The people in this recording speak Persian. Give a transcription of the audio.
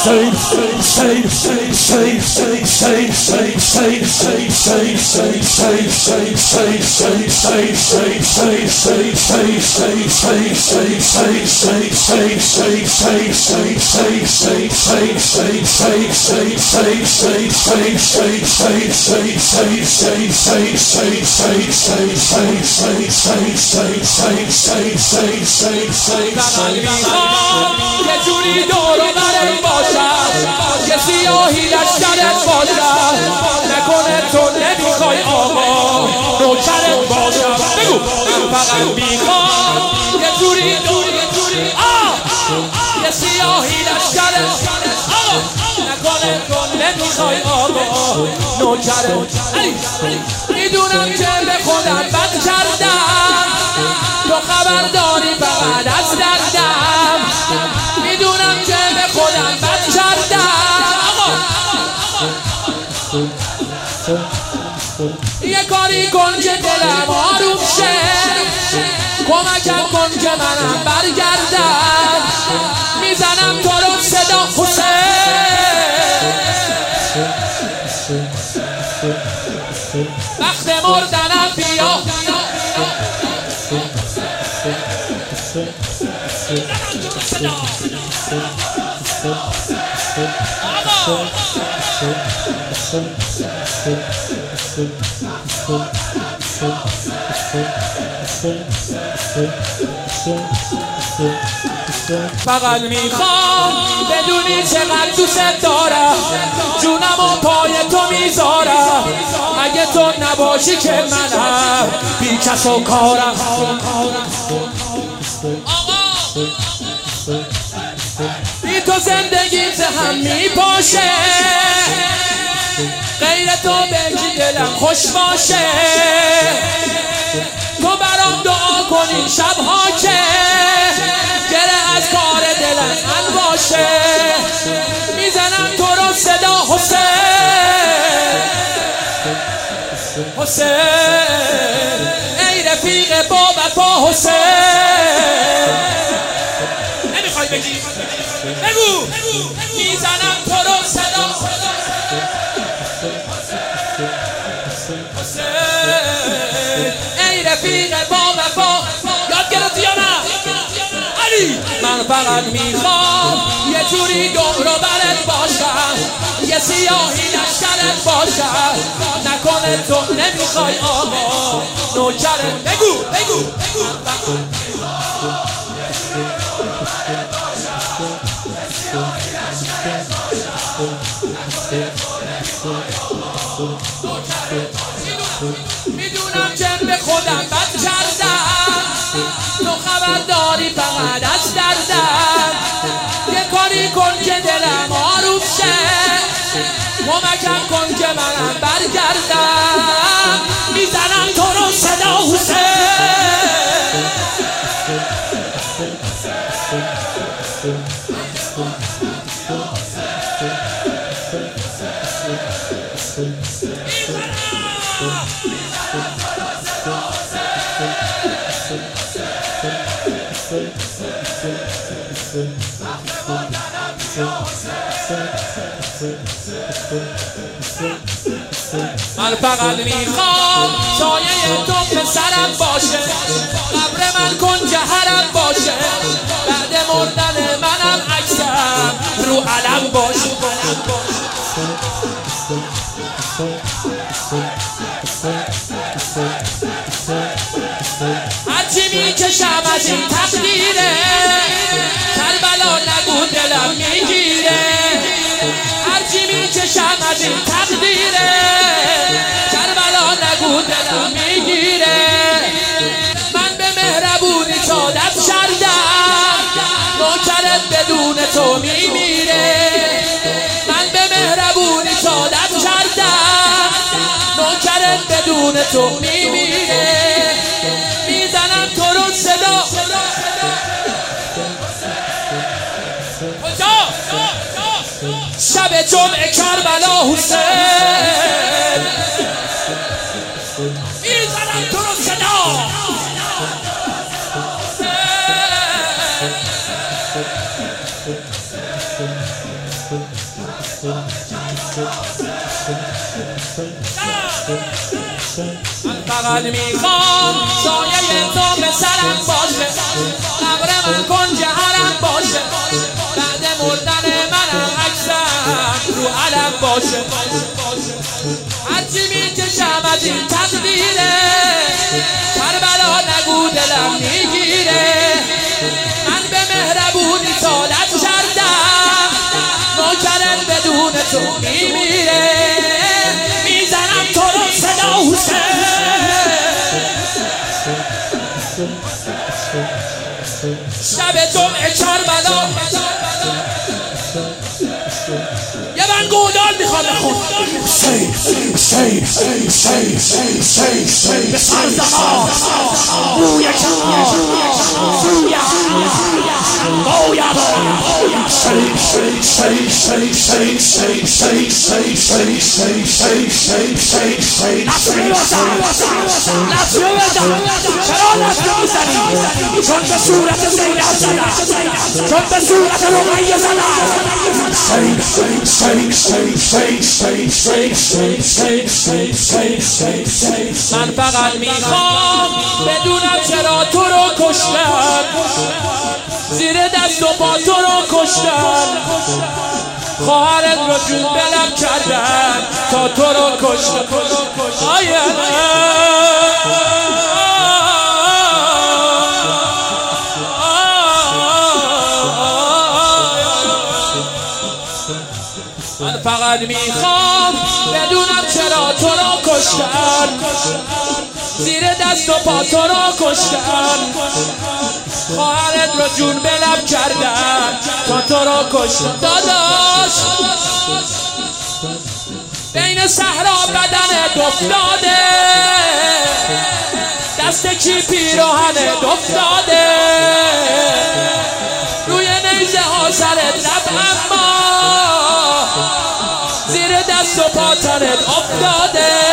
یه جوری دور و برت باشم یه سیاهی لشکرت باشم نکنه تو نمیخوای آقا نوکرت باشم بگو فقط میخوام یه جوری دور یه سیاهی لشکرت نکنه تو نمیخوای آقا نوکرت میدونم که به خودم بد کردم تو خبرداری فقط از دردم میدونم که به خودم بد کردم یه کاری کن که دلم آروم شه کمکم کن که منم برگردم میزنم تو رو صدا حسین وقت مردنم بیا فقط میخوام بدونی چقدر دوست دارم جونم و پای تو میذارم اگه تو نباشی که منم بی کس و کارم بی تو زندگی هم میپاشه غیر تو بگی دلم خوش باشه تو برام دعا کنی شبها که گره از کار دلم حل باشه میزنم تو رو صدا حسین ای رفیق با وفا حسین نمیخوای بگی بگو میزنم تو رو صدا حسین ای رفیق با وفا یاد گرفتی یا نه علی من فقط میخوام یه جوری دور و برت باشم یه سیاهی لشکرت باشم نکنه تو نمیخوای آقا نوکرت بگو میدونم که به خودم بد کردم تو خبرداری فقط از دردم یه کاری کن که دلم آروم شه کمکم کن که منم برگردم میزنم تو رو صدا من فقط میخوام سایه تو به سرم باشه قبر من کن جهرم باشه بعد مردن منم عکسم رو علم باشه هرچی میکشم از این تقدیره کربلا نگو دلم میگیره هرچی میکشم از این تقدیره کربلا نگو دلم میگیره من به مهربونی عادت کردم نوکرت بدون تو میمیره من به مهربونی عادت کردم نوکرت بدون تو میمیره میزنم تو رو صدا شب جمعه کربلا حسین میزنم تو رو صدا من فقط میخوام سایه تو به سرم باشه، قبر من کن جهرم باشه، بعد مردن منم عکسم رو علم باشه. هرچی میکشم از این تقدیره، کربلا نگو دلم میگیره. من به مهربونی طالت کردم، نوکرت بدون تو میمیره. میزنم تو رو صدا حسین، شب جمعه کربلا. یه من گودال میخوام بخون. به سر زمان روی کمان باید نصفه بزن. چرا نصفه میزنی؟ چون به صورت زینب زدن، چون به صورت رقیه زدن. من فقط میخوام بدونم چرا تو رو کشتن، زیر دست و پا تو رو کشتن، خواهرت رو جون بلم کردن تا تو رو کشتن. من فقط میخوام بدونم چرا تو رو کشتن، زیر دست و پا تو رو کشتن، خواهرت رو جون بلم کردن تا تو رو کشتن. داداش بین صحرا بدنت افتاده، دست کی پیراهنت افتاده، روی نیزه ها سرت لب، اما زیر دست و پا تنت افتاده.